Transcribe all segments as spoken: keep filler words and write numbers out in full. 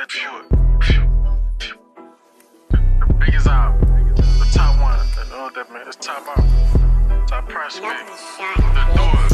Phew. Phew. Phew. The biggest out. The top one. You know what that means? It's top out. Top price man. The doors.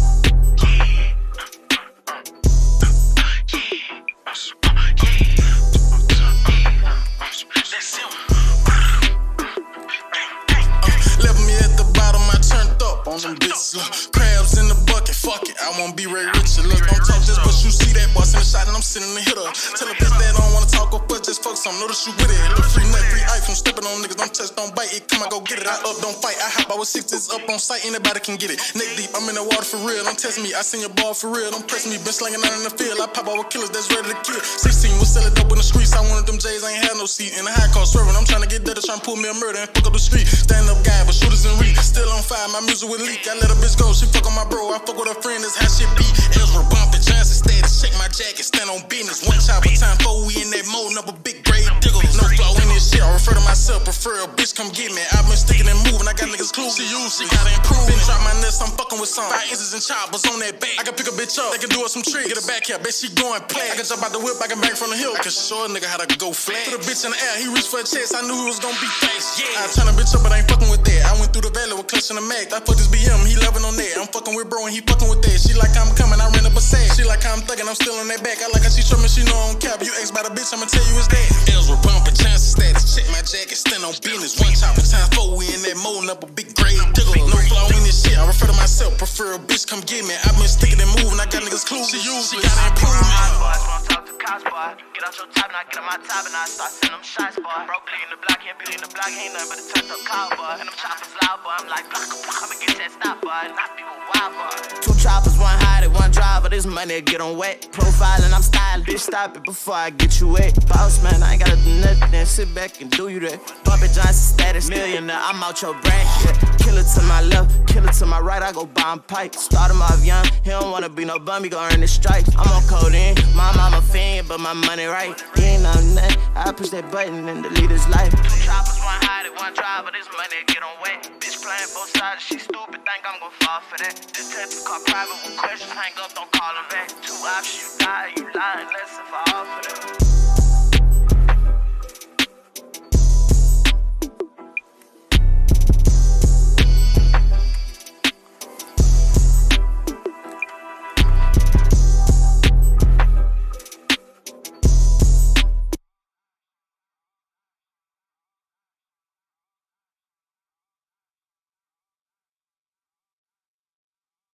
Left me at the bottom, I turned up on them bitches. Look, crabs in the bucket, fuck it, I won't be Ray Richard. Look, don't talk just but you see that boy send a shot and I'm sitting the hitter. Tell a bitch that I don't wanna talk or fuck, just fuck some, know that you with it. Look, free nut, free iPhone, stepping on niggas, don't touch, don't bite it. Come on, go get it, I up, don't fight. I hop, I was six, it's up on sight, anybody can get it. Neck deep, I'm in the water for real, don't test me. I seen your ball for real, don't press me. Been slanging out in the field, I pop out with killers that's ready to kill. sixteen was selling dope in the streets, I wanted them J's, I ain't had no seat. In the high car swerving, I'm trying to get dead, trying to pull me a murder and fuck up the street. Stand up guy, but shooters in reach. Still on fire, my music would leak. I let a bitch go, she fuck on my bro. I fuck with her friend, that's how shit be. Ezra bumpin', Johnson status, shake my jacket, stand on business. One chopper time four, we in that mode, up a big grade digger. No flaw in this shit, I refer to myself, prefer a bitch come get me. I've been sticking and moving, I got niggas clues. She use, she gotta improve. Been drop my nest, I'm fucking with some. Five inches and choppers on that back. I can pick a bitch up, they can do us some tricks. Get her back here, bet she going play. I can jump out the whip, I can bang from the hill. I can show a nigga how to go flat. Put a bitch in the air, he reached for a chest, I knew he was gonna be fast. Yeah, I turn a bitch up, but I ain't fucking with that. I went through the valley with clutching the Mac. I fucked this B M, he loving on that. I'm fucking with bro and he fucking with that. She like I'm coming, I ran up a sack. She like I'm thugging, I'm still on that back. I like how she trimming, she know I don't cap. You ask about a bitch, I'ma tell you it's that. Ezra bumpin', Johnson status, check my jacket, stand on business. One chopper time four, we in that mode, up a big grade digger. No flaw in this shit, I refer to myself, prefer a bitch come get me. I've been sticking and moving, I got niggas clues. She use, she gotta improve me. Cops, boy. Get out your top, now get on my top, and I start sending them shots, boy. Bro, bleeding the block, can't bleed in the block, ain't nothing but a turned up cowboy. And them choppers loud, boy. I'm like, block, block, I'ma get that stop, boy. Not people wild, boy. Two choppers, one hide, one driver. This money get on wet. Profiling, I'm styling. Bitch, stop it before I get you wet. Boss, man, I ain't gotta do nothing. Sit back and do you that. Bobby Johnson status, millionaire. I'm out your brain. Yeah. Killer to my left, killer to my right. I go bomb pipe. Start him off young. He don't wanna be no bum, he gon' earn his stripes. I'm on codeine. My mama fiend, but my money right. He ain't on nothing. I push that button and delete his life. Two choppers, one hide, one driver. This money get on wet. Bitch playing both sides. She stupid, think I'm gon' fall for that. This type of car private with questions. Hang up, don't call him back. Two options, you die, you lying. Less if I offer that.